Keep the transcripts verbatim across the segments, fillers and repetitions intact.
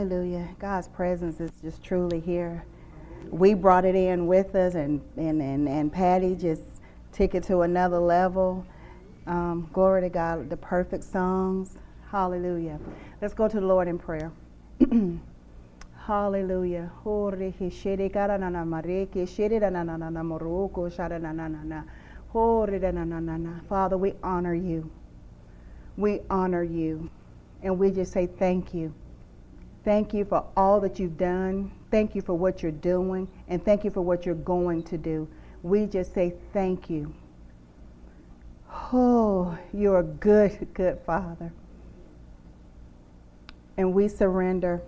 Hallelujah. God's presence is just truly here. We brought it in with us, and, and, and, and Patty just took it to another level. Um, glory to God, the perfect songs. Hallelujah. Let's go to the Lord in prayer. Hallelujah. Father, we honor you. We honor you. And we just say thank you. Thank you for all that you've done. Thank you for what you're doing. And thank you for what you're going to do. We just say thank you. Oh, you're a good, good Father. And we surrender.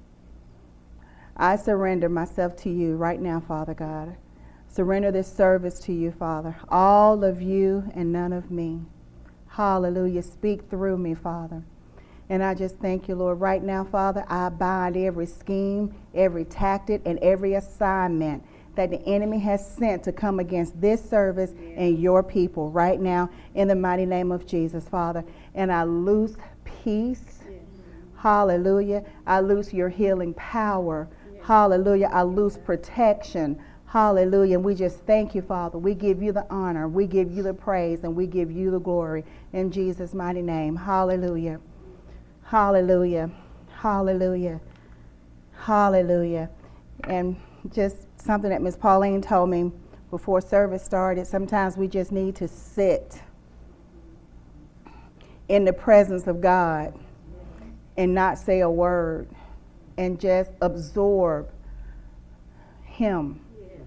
I surrender myself to you right now, Father God. Surrender this service to you, Father. All of you and none of me. Hallelujah. Speak through me, Father. And I just thank you, Lord. Right now, Father, I bind every scheme, every tactic, and every assignment that the enemy has sent to come against this service yeah. and your people right now in the mighty name of Jesus, Father. And I loose peace. Yeah. Hallelujah. I loose your healing power. Yeah. Hallelujah. I loose protection. Hallelujah. And we just thank you, Father. We give you the honor. We give you the praise, and we give you the glory in Jesus' mighty name. Hallelujah. Hallelujah. Hallelujah. Hallelujah. And just something that Miss Pauline told me before service started, sometimes we just need to sit in the presence of God and not say a word and just absorb him.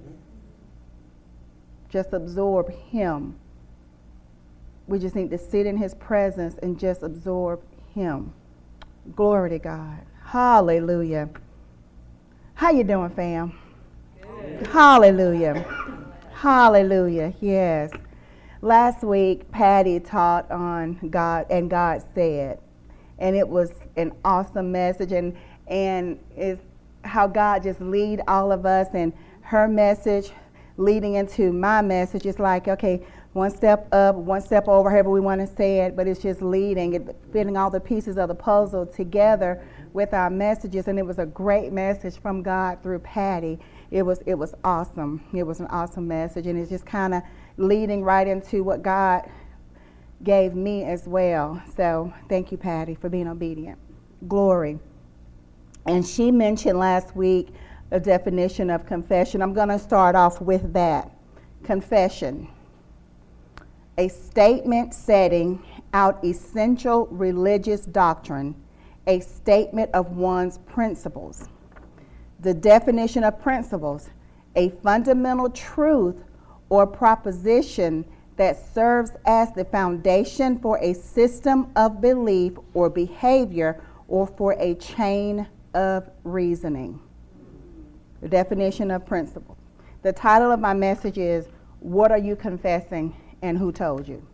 Just absorb him. We just need to sit in his presence and just absorb him. Glory to God. Hallelujah. How you doing, fam? Good. Hallelujah. Hallelujah. Yes. Last week, Patty taught on God and God said, and it was an awesome message, and and it's how God just lead all of us, and her message leading into my message is like, okay, one step up, one step over, however we want to say it, but it's just leading, it, fitting all the pieces of the puzzle together with our messages. And it was a great message from God through Patty. It was it was awesome. It was an awesome message, and it's just kind of leading right into what God gave me as well. So thank you, Patty, for being obedient. Glory. And she mentioned last week a definition of confession. I'm going to start off with that. Confession. A statement setting out essential religious doctrine, a statement of one's principles. The definition of principles, a fundamental truth or proposition that serves as the foundation for a system of belief or behavior or for a chain of reasoning. The definition of principle. The title of my message is, What Are You Confessing and Who Told You?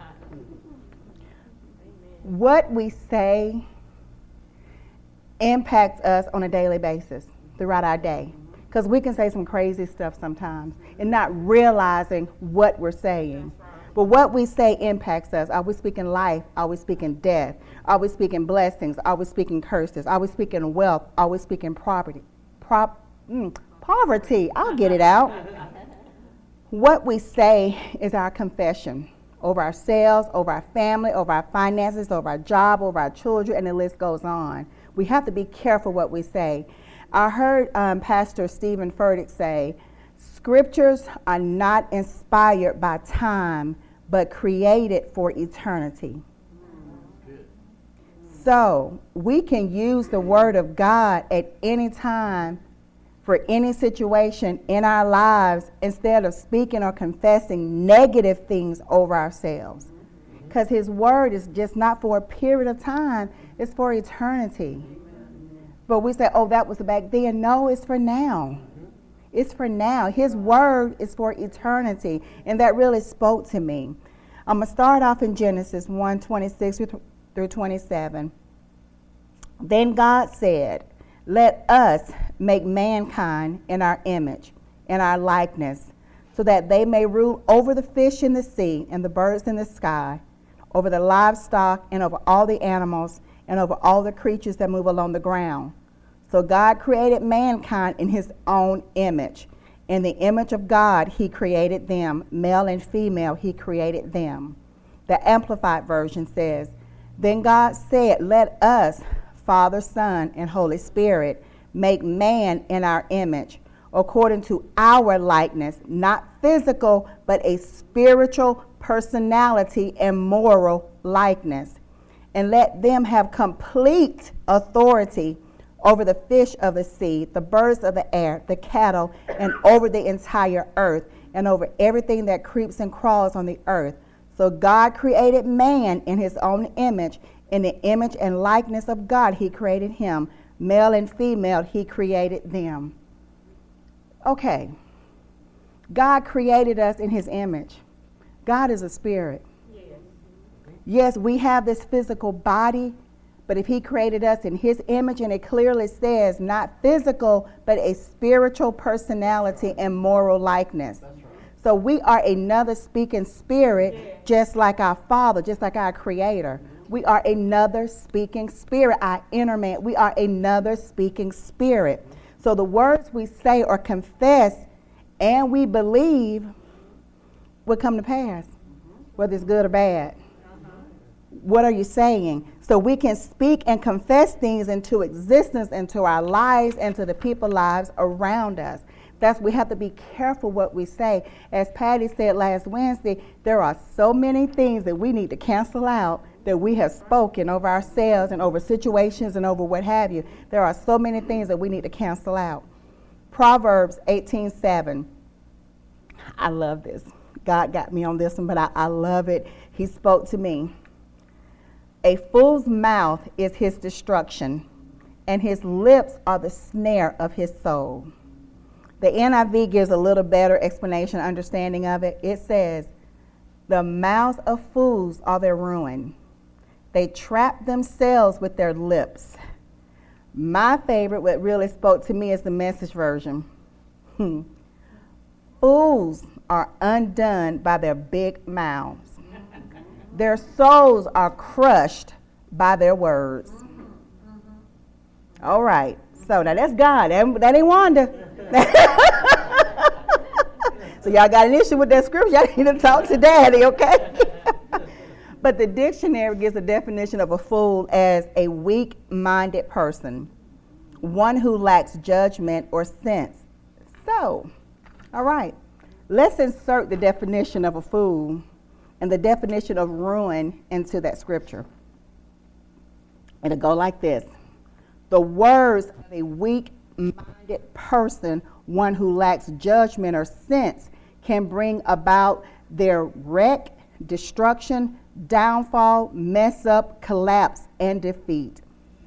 What we say impacts us on a daily basis throughout our day. Because we can say some crazy stuff sometimes and not realizing what we're saying. But what we say impacts us. Are we speaking life? Are we speaking death? Are we speaking blessings? Are we speaking curses? Are we speaking wealth? Are we speaking property? Prop, mm, poverty. I'll get it out. What we say is our confession over ourselves, over our family, over our finances, over our job, over our children, and the list goes on. We have to be careful what we say. I heard um, Pastor Stephen Furtick say, Scriptures are not inspired by time, but created for eternity. So we can use the Word of God at any time for any situation in our lives instead of speaking or confessing negative things over ourselves. Because his word is just not for a period of time, it's for eternity. But we say, oh, that was back then. No, it's for now. It's for now. His word is for eternity. And that really spoke to me. I'm going to start off in Genesis one, twenty-six through twenty-seven. Then God said, let us make mankind in our image, in our likeness, so that they may rule over the fish in the sea and the birds in the sky, over the livestock and over all the animals and over all the creatures that move along the ground, So God created mankind in his own image. In the image of God, he created them. Male and female, he created them. The Amplified Version says, then God said, let us, Father, Son, and Holy Spirit, make man in our image, according to our likeness, not physical, but a spiritual personality and moral likeness. And let them have complete authority over the fish of the sea, the birds of the air, the cattle, and over the entire earth, and over everything that creeps and crawls on the earth. So God created man in his own image. In the image and likeness of God, he created him. Male and female, he created them. Okay. God created us in his image. God is a spirit. Yes, yes, we have this physical body, but if he created us in his image, and it clearly says not physical, but a spiritual personality and moral likeness. That's right. So we are another speaking spirit, yeah. just like our Father, just like our Creator. Mm-hmm. We are another speaking spirit, our inner man. We are another speaking spirit. Mm-hmm. So the words we say or confess and we believe will come to pass, mm-hmm. whether it's good or bad. What are you saying? So we can speak and confess things into existence, into our lives, and to the people's lives around us. That's, we have to be careful what we say. As Patty said last Wednesday, there are so many things that we need to cancel out that we have spoken over ourselves and over situations and over what have you. There are so many things that we need to cancel out. Proverbs eighteen seven. I love this. God got me on this one, but I, I love it. He spoke to me. A fool's mouth is his destruction, and his lips are the snare of his soul. The N I V gives a little better explanation, understanding of it. It says, the mouths of fools are their ruin. They trap themselves with their lips. My favorite, what really spoke to me, is the Message version. Hmm. Fools are undone by their big mouths. Their souls are crushed by their words. All right. So now that's God. That, that ain't Wanda. So y'all got an issue with that scripture. Y'all need to talk to Daddy, okay? But the dictionary gives a definition of a fool as a weak-minded person, one who lacks judgment or sense. So, all right. Let's insert the definition of a fool and the definition of ruin into that scripture. It'll go like this. The words of a weak-minded person, one who lacks judgment or sense, can bring about their wreck, destruction, downfall, mess up, collapse, and defeat.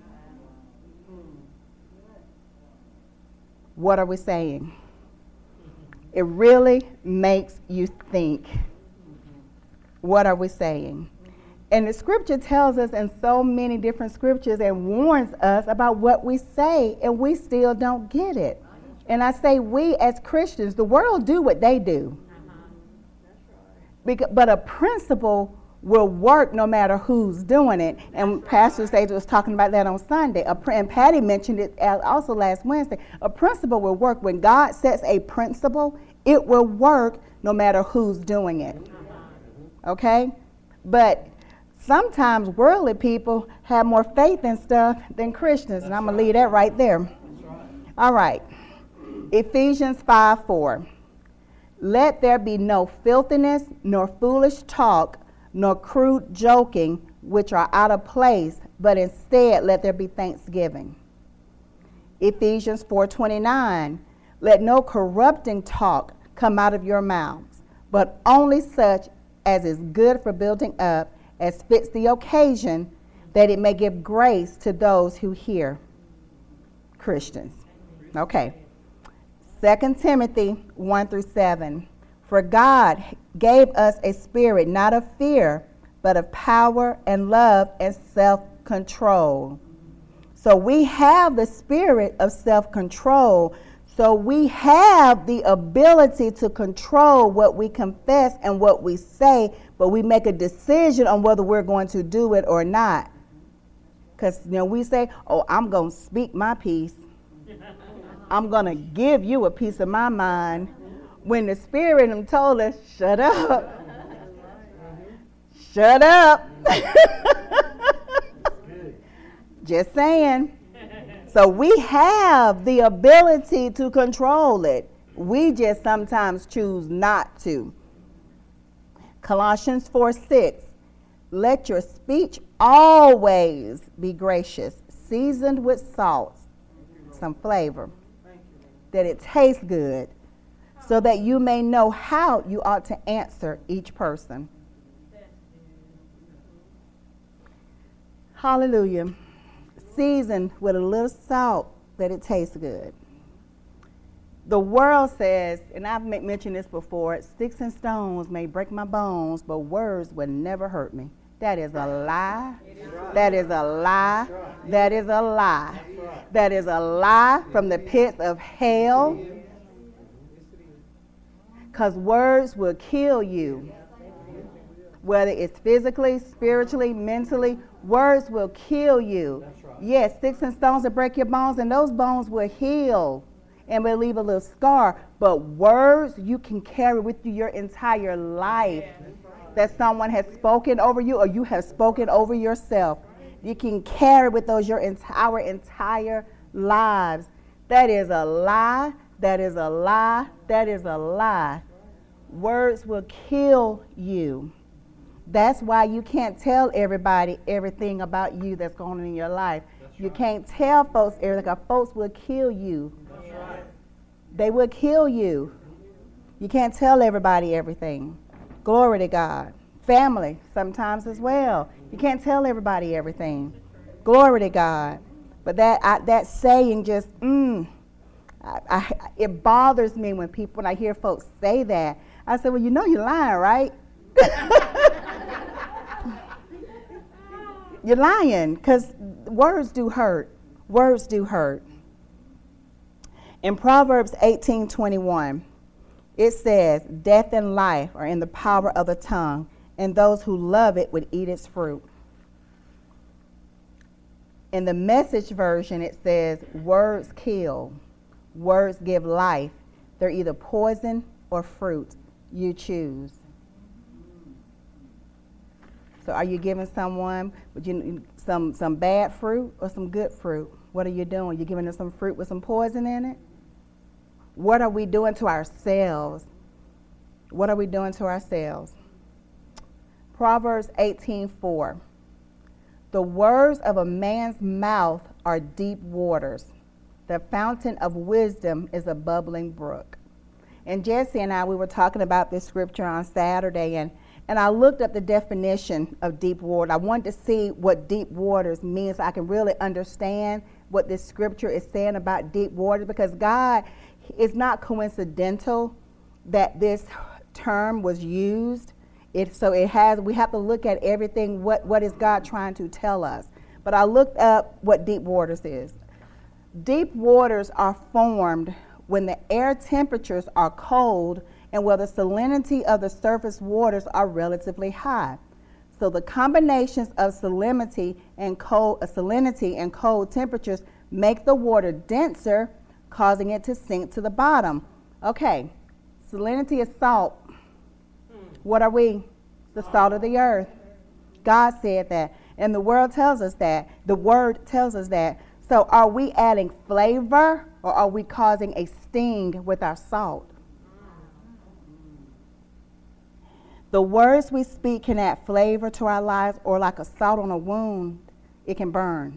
What are we saying? It really makes you think. What are we saying? And the scripture tells us in so many different scriptures and warns us about what we say, and we still don't get it. And I say we as Christians, the world do what they do. Because, but a principle will work no matter who's doing it. And Pastor Sage was talking about that on Sunday. A, and Patty mentioned it also last Wednesday. A principle will work. When God sets a principle, it will work no matter who's doing it. Okay? But sometimes worldly people have more faith in stuff than Christians. And I'm going to leave that right there. All right. Ephesians five four. Let there be no filthiness, nor foolish talk, nor crude joking, which are out of place, but instead let there be thanksgiving. Ephesians four twenty-nine. Let no corrupting talk come out of your mouths, but only such as is good for building up, as fits the occasion, that it may give grace to those who hear. Christians. Okay. Second Timothy one through seven. For God gave us a spirit not of fear, but of power and love and self-control. So we have the spirit of self-control. So we have the ability to control what we confess and what we say, but we make a decision on whether we're going to do it or not. Because, you know, we say, oh, I'm going to speak my piece. I'm going to give you a piece of my mind. When the Spirit in him told us, shut up. Shut up. Just saying. So we have the ability to control it. We just sometimes choose not to. Colossians four six. Let your speech always be gracious, seasoned with salt, some flavor, that it tastes good, so that you may know how you ought to answer each person. Hallelujah. Seasoned with a little salt that it tastes good. The world says, and I've mentioned this before, sticks and stones may break my bones, but words would never hurt me. That is a lie. That is a lie. That is a lie. That is a lie from the pits of hell. Because words will kill you. Whether it's physically, spiritually, mentally, words will kill you. Yes, sticks and stones will break your bones, and those bones will heal and will leave a little scar. But words you can carry with you your entire life. That someone has spoken over you or you have spoken over yourself. You can carry with those your entire, entire lives. That is a lie. That is a lie. That is a lie. Words will kill you. That's why you can't tell everybody everything about you that's going on in your life. That's you right. Can't tell folks everything. Folks will kill you. That's right. They will kill you. You can't tell everybody everything. Glory to God. Family sometimes as well. You can't tell everybody everything. Glory to God. But that I, that saying just, mm, I, I, it bothers me when people, when I hear folks say that. I say, well, you know you're lying, right? You're lying, because words do hurt. Words do hurt. In Proverbs eighteen twenty-one, it says, death and life are in the power of the tongue, and those who love it would eat its fruit. In the Message version, it says, words kill. Words give life. They're either poison or fruit. You choose. So are you giving someone would you, some, some bad fruit or some good fruit? What are you doing? You're giving them some fruit with some poison in it? What are we doing to ourselves? What are we doing to ourselves? Proverbs eighteen four. The words of a man's mouth are deep waters. The fountain of wisdom is a bubbling brook. And Jesse and I, we were talking about this scripture on Saturday, and, and I looked up the definition of deep water. I wanted to see what deep waters means so I can really understand what this scripture is saying about deep water, because God, it's not coincidental that this term was used. It, so it has, we have to look at everything, what, what is God trying to tell us. But I looked up what deep waters is. Deep waters are formed when the air temperatures are cold and where the salinity of the surface waters are relatively high. So the combinations of salinity and cold, uh, salinity and cold temperatures make the water denser, causing it to sink to the bottom. Okay, salinity is salt. What are we? The salt of the earth. God said that. And the world tells us that. The word tells us that. So are we adding flavor or are we causing a sting with our salt? The words we speak can add flavor to our lives, or like a salt on a wound, it can burn.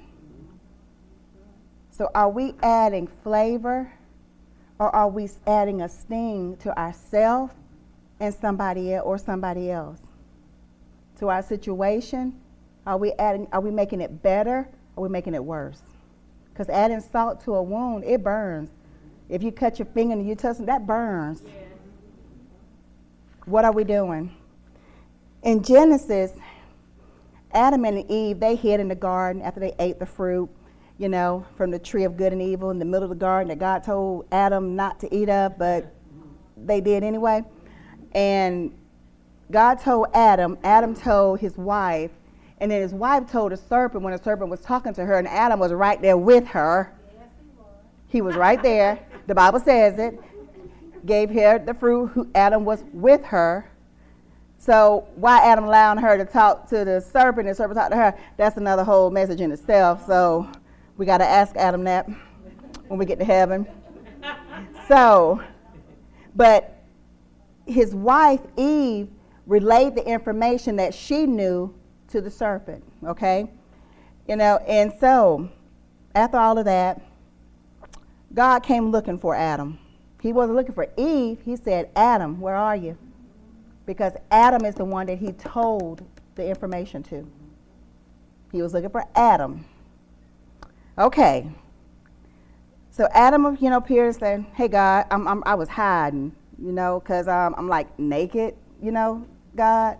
So are we adding flavor or are we adding a sting to ourselves and somebody else or somebody else? To our situation? Are we adding, are we making it better or are we making it worse? Because adding salt to a wound, it burns. If you cut your finger and you touch it, that burns. Yeah. What are we doing? In Genesis, Adam and Eve, they hid in the garden after they ate the fruit, you know, from the tree of good and evil in the middle of the garden that God told Adam not to eat of, but they did anyway. And God told Adam, Adam told his wife, and then his wife told the serpent when the serpent was talking to her, and Adam was right there with her. Yes, he was. He was right there. The Bible says it. Gave her the fruit. Who Adam was with her. So why Adam allowing her to talk to the serpent and the serpent talk to her, that's another whole message in itself. So we got to ask Adam that when we get to heaven. So, but his wife, Eve, relayed the information that she knew to the serpent, okay? You know, and so after all of that, God came looking for Adam. He wasn't looking for Eve. He said, Adam, where are you? Because Adam is the one that he told the information to. He was looking for Adam. Okay. So Adam, you know, appears and said, hey, God, I'm, I'm, I was hiding, you know, because um, I'm like naked, you know, God.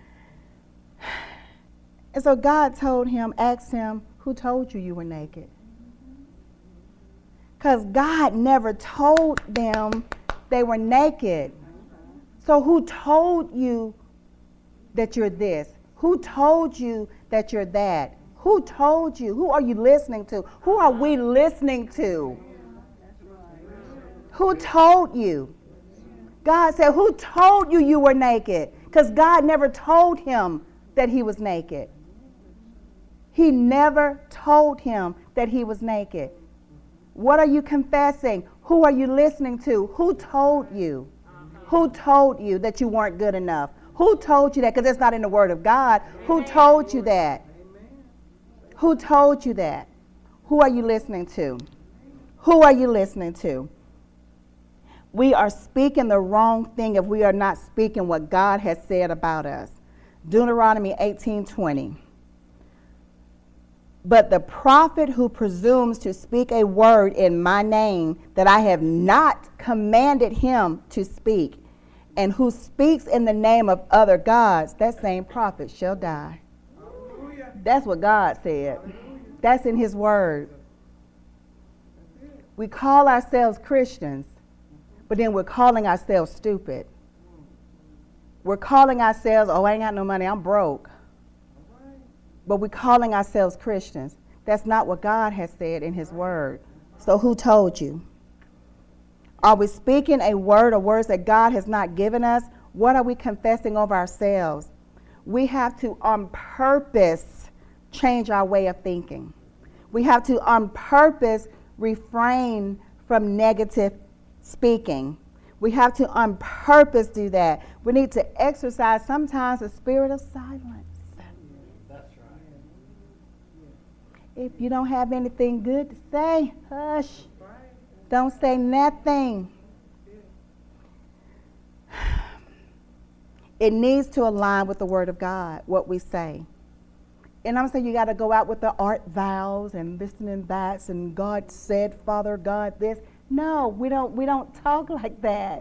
And so God told him, asked him, who told you you were naked? Because God never told them they were naked. So who told you that you're this? Who told you that you're that? Who told you? Who are you listening to? Who are we listening to? Who told you? God said, who told you you were naked? Because God never told him that he was naked. He never told him that he was naked. What are you confessing? Who are you listening to? Who told you? Who told you that you weren't good enough? Who told you that? Because it's not in the Word of God. Who told you that? Who told you that? Who are you listening to? Who are you listening to? We are speaking the wrong thing if we are not speaking what God has said about us. Deuteronomy eighteen twenty. But the prophet who presumes to speak a word in my name that I have not commanded him to speak, and who speaks in the name of other gods, that same prophet shall die. Hallelujah. That's what God said. Hallelujah. That's in his word. We call ourselves Christians, but then we're calling ourselves stupid. We're calling ourselves, oh, I ain't got no money, I'm broke. But we're calling ourselves Christians. That's not what God has said in his word. So who told you? Are we speaking a word or words that God has not given us? What are we confessing over ourselves? We have to on purpose change our way of thinking. We have to on purpose refrain from negative speaking. We have to on purpose do that. We need to exercise sometimes a spirit of silence. If you don't have anything good to say, hush. Don't say nothing. It needs to align with the Word of God, what we say. And I'm saying you got to go out with the art vows and this and that, and God said, Father God, this. No, we don't, we don't talk like that.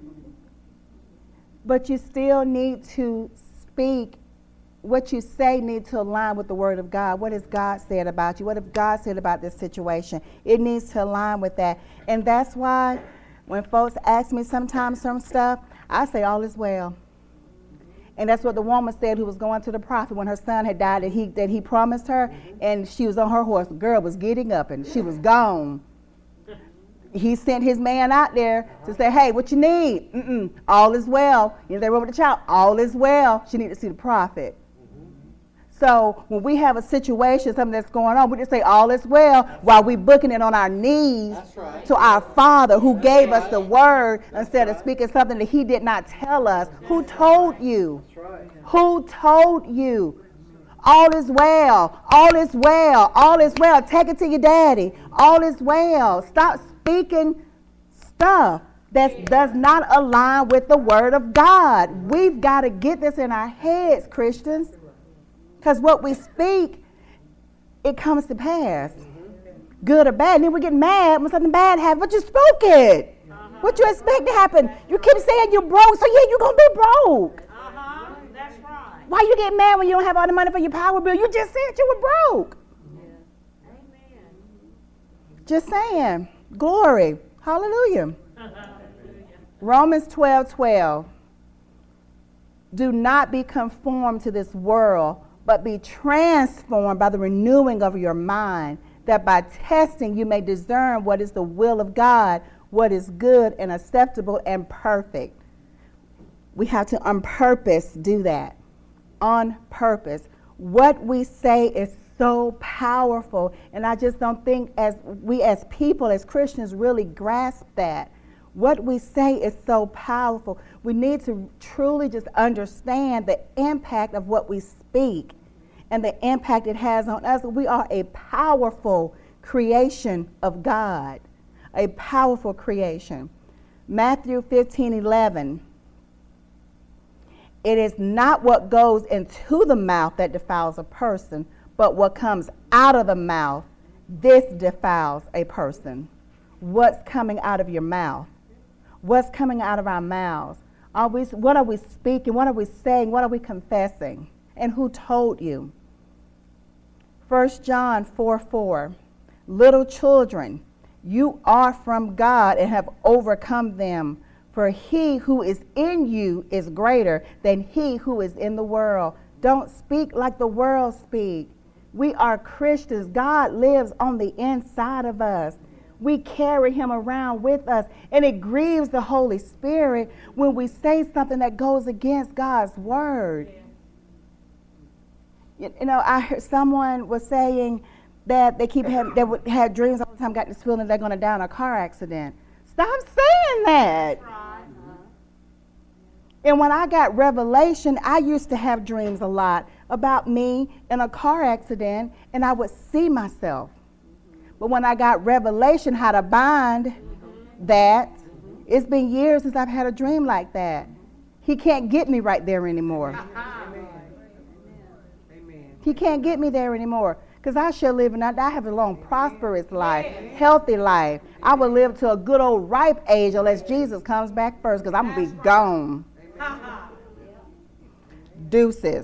But you still need to speak. What you say needs to align with the Word of God. What has God said about you? What has God said about this situation? It needs to align with that. And that's why when folks ask me sometimes some stuff, I say all is well. And that's what the woman said who was going to the prophet when her son had died, that he, that he promised her, and she was on her horse. The girl was getting up and she was gone. He sent his man out there to say, hey, what you need? Mm-mm, all is well. You know, they were with the child. All is well. She needed to see the prophet. So when we have a situation, something that's going on, we just say all is well while we booking it on our knees right. to our Father who that's gave right. us the word that's instead right. of speaking something that he did not tell us. Who told you? Right. Who told you? All is well. All is well. All is well. Take it to your daddy. All is well. Stop speaking stuff that does not align with the Word of God. We've got to get this in our heads, Christians. Because what we speak, it comes to pass. Mm-hmm. Good or bad. And then we get mad when something bad happens. But you spoke it. Uh-huh. What you expect to happen? You keep saying you're broke, so yeah, you're going to be broke. Uh-huh. That's right. Why you get mad when you don't have all the money for your power bill? You just said you were broke. Yeah. Amen. Just saying. Glory. Hallelujah. Romans twelve twelve. Do not be conformed to this world, but be transformed by the renewing of your mind, that by testing you may discern what is the will of God, what is good and acceptable and perfect. We have to on purpose do that. On purpose. What we say is so powerful, and I just don't think as we as people, as Christians, really grasp that. What we say is so powerful. We need to truly just understand the impact of what we speak and the impact it has on us. We are a powerful creation of God, a powerful creation. Matthew fifteen eleven. It is not what goes into the mouth that defiles a person, but what comes out of the mouth, this defiles a person. What's coming out of your mouth? What's coming out of our mouths? Are we, what are we speaking? What are we saying? What are we confessing? And who told you? First John four four. Little children, you are from God and have overcome them. For he who is in you is greater than he who is in the world. Don't speak like the world speak. We are Christians. God lives on the inside of us. We carry him around with us. And it grieves the Holy Spirit when we say something that goes against God's word. You, you know, I heard someone was saying that they keep having, they would have dreams all the time, got this feeling they're going to die in a car accident. Stop saying that. And when I got revelation, I used to have dreams a lot about me in a car accident, and I would see myself. But when I got revelation how to bind that, it's been years since I've had a dream like that. He can't get me right there anymore. He can't get me there anymore. Because I shall live and not die. I have a long, prosperous life, healthy life. I will live to a good old ripe age unless Jesus comes back first, because I'm going to be gone. Deuces.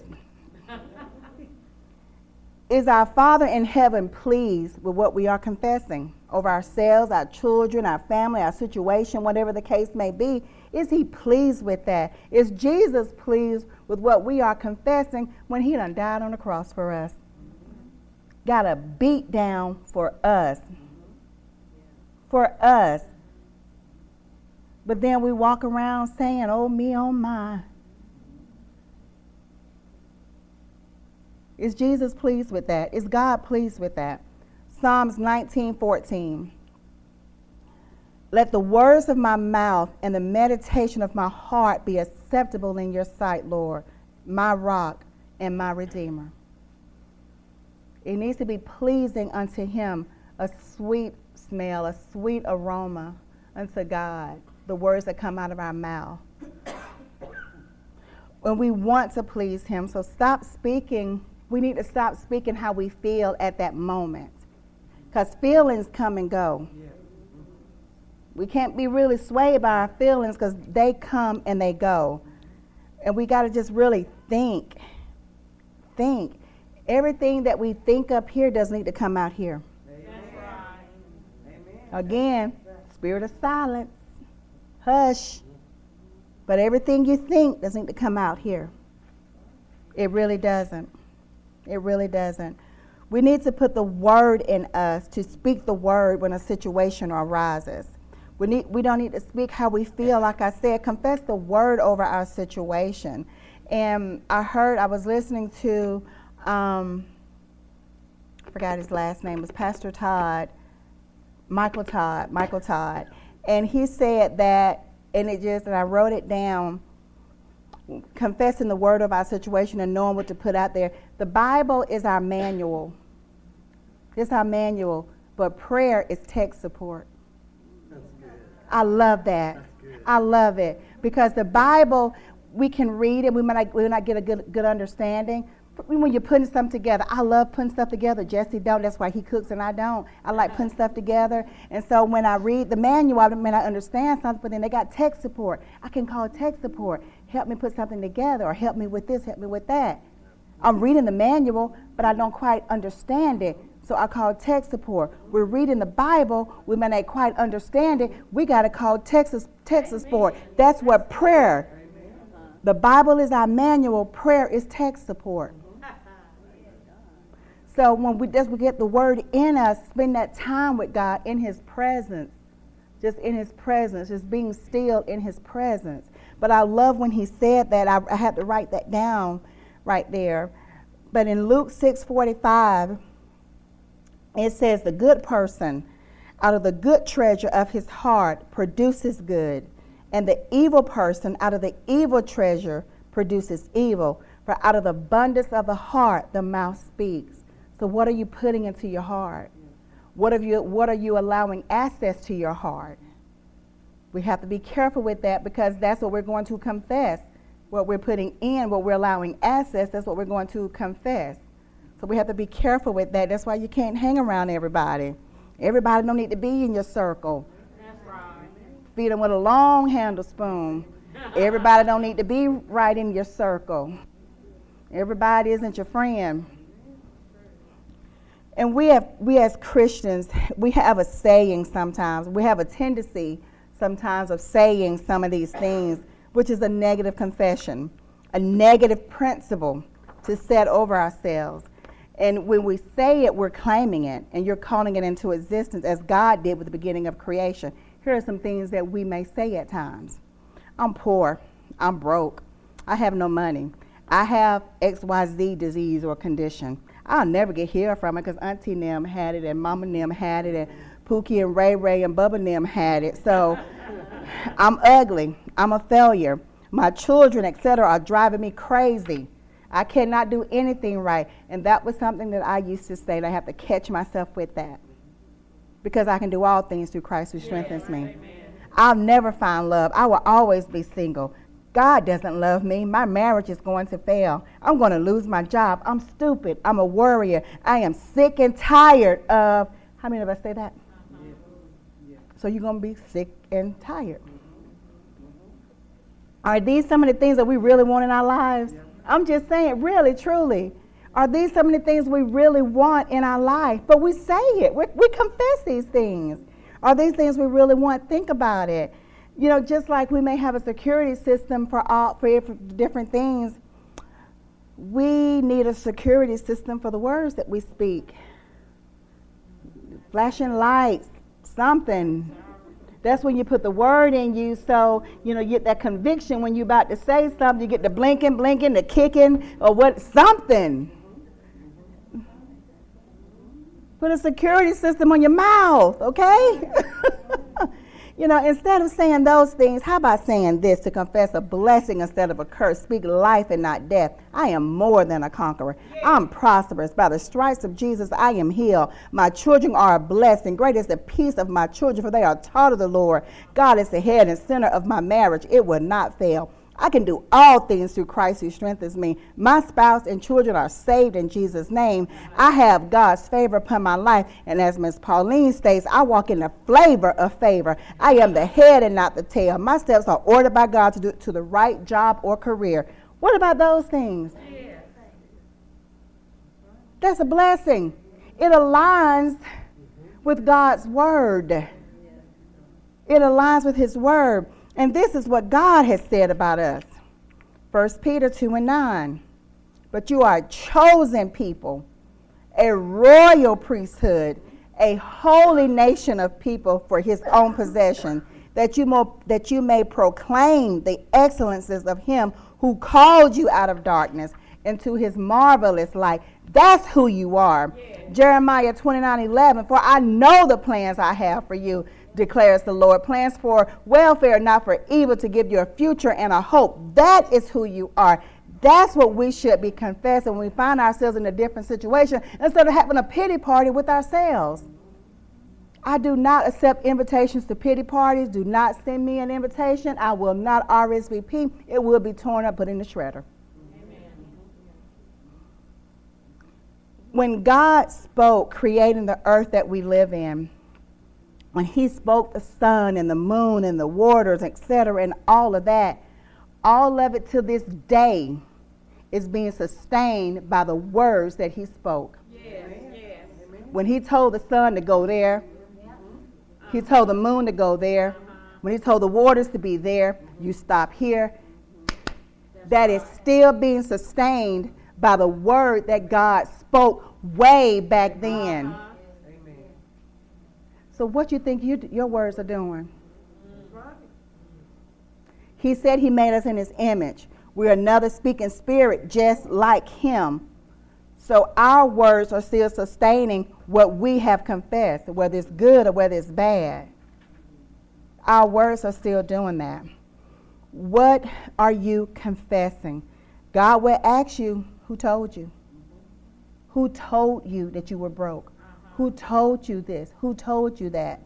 Is our Father in heaven pleased with what we are confessing over ourselves, our children, our family, our situation, whatever the case may be? Is he pleased with that? Is Jesus pleased with what we are confessing when he done died on the cross for us? Got a beat down for us. For us. But then we walk around saying, oh me, oh my. Is Jesus pleased with that? Is God pleased with that? Psalms nineteen fourteen. Let the words of my mouth and the meditation of my heart be acceptable in your sight, Lord, my rock and my redeemer. It needs to be pleasing unto him, a sweet smell, a sweet aroma unto God, the words that come out of our mouth. When we want to please him, so stop speaking. We need to stop speaking how we feel at that moment, because feelings come and go. We can't be really swayed by our feelings, because they come and they go. And we got to just really think, think. Everything that we think up here doesn't need to come out here. Again, spirit of silence, hush. But everything you think doesn't need to come out here. It really doesn't. It really doesn't. We need to put the word in us to speak the word when a situation arises. We need. We don't need to speak how we feel. Like I said, confess the word over our situation. And I heard, I was listening to, um, I forgot his last name, it was Pastor Todd, Michael Todd, Michael Todd. And he said that, and it just, and I wrote it down, confessing the word of our situation and knowing what to put out there. The Bible is our manual. It's our manual, but prayer is tech support. That's good. I love that. That's good. I love it, because the Bible, we can read it, we might not, we might not get a good, good understanding. But when you're putting something together, I love putting stuff together. Jesse don't. That's why he cooks and I don't. I like putting stuff together. And so when I read the manual, I may not understand something, but then they got tech support. I can call tech support. Help me put something together, or help me with this, help me with that. I'm reading the manual, but I don't quite understand it. So I call tech support. We're reading the Bible. We may not quite understand it. We got to call tech, tech support. That's what prayer. The Bible is our manual. Prayer is tech support. So when we just we get the word in us, spend that time with God in his presence, just in his presence, just being still in his presence. But I love when he said that. I, I had to write that down right there. But in Luke six forty-five, it says, the good person out of the good treasure of his heart produces good, and the evil person out of the evil treasure produces evil. For out of the abundance of the heart, the mouth speaks. So what are you putting into your heart? What have you, what are you allowing access to your heart? We have to be careful with that, because that's what we're going to confess. What we're putting in, what we're allowing access, that's what we're going to confess. So we have to be careful with that. That's why you can't hang around everybody. Everybody don't need to be in your circle. That's right. Feed them with a long handle spoon. Everybody don't need to be right in your circle. Everybody isn't your friend. And we have, we as Christians, we have a saying sometimes. We have a tendency sometimes of saying some of these things, which is a negative confession, a negative principle to set over ourselves. And when we say it, we're claiming it, and you're calling it into existence as God did with the beginning of creation. Here are some things that we may say at times. I'm poor. I'm broke. I have no money. I have X Y Z disease or condition. I'll never get healed from it because Auntie Nim had it, and Mama Nim had it, and Pookie and Ray Ray and Bubba Nim had it. So I'm ugly. I'm a failure. My children, et cetera, are driving me crazy. I cannot do anything right. And that was something that I used to say, and I have to catch myself with that. Because I can do all things through Christ who strengthens yeah, me. Amen. I'll never find love. I will always be single. God doesn't love me. My marriage is going to fail. I'm going to lose my job. I'm stupid. I'm a worrier. I am sick and tired of, how many of us say that? Uh-huh. Yeah. So you're going to be sick and tired. Are these some of the things that we really want in our lives? Yeah. I'm just saying, really, truly. Are these some of the things we really want in our life? But we say it. We, we confess these things. Are these things we really want? Think about it. You know, just like we may have a security system for all for different things, we need a security system for the words that we speak. Flashing lights, something. That's when you put the word in you, so, you know, you get that conviction when you're about to say something. You get the blinking, blinking, the kicking, or what, something. Put a security system on your mouth, okay? You know, instead of saying those things, how about saying this, to confess a blessing instead of a curse, speak life and not death. I am more than a conqueror. I'm prosperous. By the stripes of Jesus, I am healed. My children are a blessing. Great is the peace of my children, for they are taught of the Lord. God is the head and center of my marriage. It will not fail. I can do all things through Christ who strengthens me. My spouse and children are saved in Jesus' name. I have God's favor upon my life. And as Miss Pauline states, I walk in the flavor of favor. I am the head and not the tail. My steps are ordered by God to do to the right job or career. What about those things? That's a blessing. It aligns with God's word. It aligns with his word. And this is what God has said about us. First Peter two and nine. But you are a chosen people, a royal priesthood, a holy nation of people for his own possession, that you, mo- that you may proclaim the excellences of him who called you out of darkness into his marvelous light. That's who you are. Yeah. Jeremiah twenty-nine eleven. For I know the plans I have for you, declares the Lord. Plans for welfare, not for evil, to give you a future and a hope. That is who you are. That's what we should be confessing when we find ourselves in a different situation, instead of having a pity party with ourselves. I do not accept invitations to pity parties. Do not send me an invitation. I will not R S V P. It will be torn up, put in the shredder. Amen. When God spoke, creating the earth that we live in, when he spoke the sun and the moon and the waters, et cetera, and all of that, all of it to this day is being sustained by the words that he spoke. Yes, yes. When he told the sun to go there, he told the moon to go there. When he told the waters to be there, you stop here. That is still being sustained by the word that God spoke way back then. Uh-huh. Amen. So what you think you, your words are doing? That's right. He said he made us in his image. We're another speaking spirit just like him. So our words are still sustaining what we have confessed, whether it's good or whether it's bad. Our words are still doing that. What are you confessing? God will ask you, who told you? Who told you that you were broke? Who told you this? Who told you that?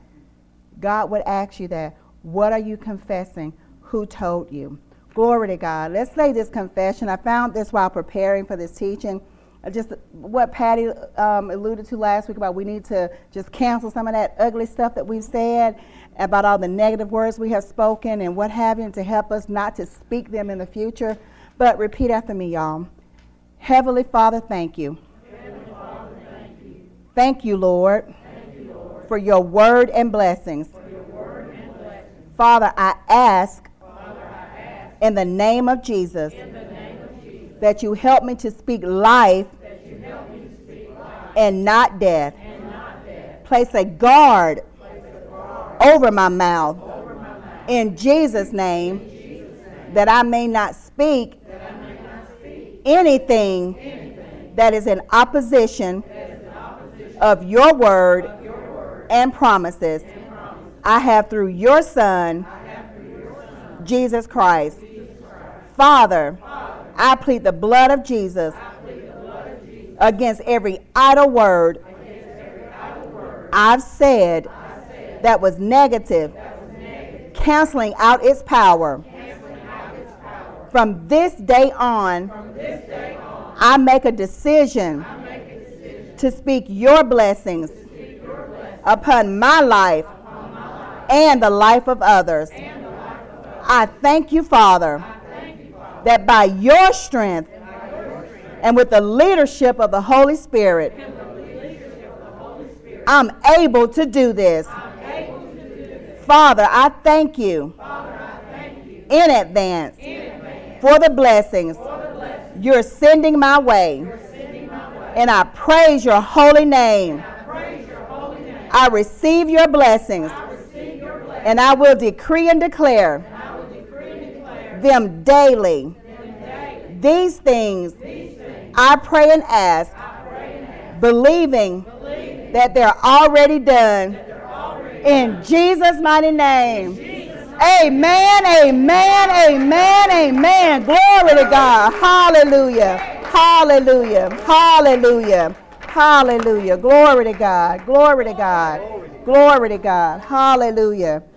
God would ask you that. What are you confessing? Who told you? Glory to God. Let's say this confession. I found this while preparing for this teaching. Just what Patty um, alluded to last week about we need to just cancel some of that ugly stuff that we've said, about all the negative words we have spoken and what have you, to help us not to speak them in the future. But repeat after me, y'all. Heavenly Father, thank you. Heavenly Father, thank you. Thank you, Lord, Thank you, Lord, for your word and blessings. for your word and blessings. Father, I ask Father, I ask in the name of Jesus in the name of Jesus that you help me to speak life that you help me to speak life and not death. and not death. Place a guard Place a guard over my mouth over my mouth. in Jesus' name, In Jesus' name, that I may not speak that I may not speak anything anything that is in opposition that is in opposition of your word of your word and promises and promises. I have through your Son, I have through your Son, Jesus Christ. Jesus Christ. Father, Father, I plead the blood of Jesus I plead the blood of Jesus against every idle word against every idle word I've said I said that was negative, that was negative, canceling out its power. canceling out its power. From this day on, From this day on, I make a decision I make a decision to speak your blessings to speak your blessings upon my life upon my life and the life of others. and the life of others. I thank you, Father, I thank you, Father, that by your strength by your strength and with the leadership of the Holy Spirit, and the leadership of the Holy Spirit, I'm able to do this. I'm able to do this. Father, I thank you Father, I thank you in advance in advance for the blessings for the blessings you're sending my way. you're sending my way. And I praise your holy name. I praise your holy name. I receive your blessings, I receive your blessings, and I will decree and declare and I will decree and declare them daily. them daily. These things These things I pray and ask, I pray and ask, believing believing that they're already done. they're already In Jesus' mighty name. Jesus' Amen, amen, amen, amen. Glory to God. Hallelujah. Hallelujah. Hallelujah. Hallelujah. Glory to God. Glory to God. Glory to God. Hallelujah.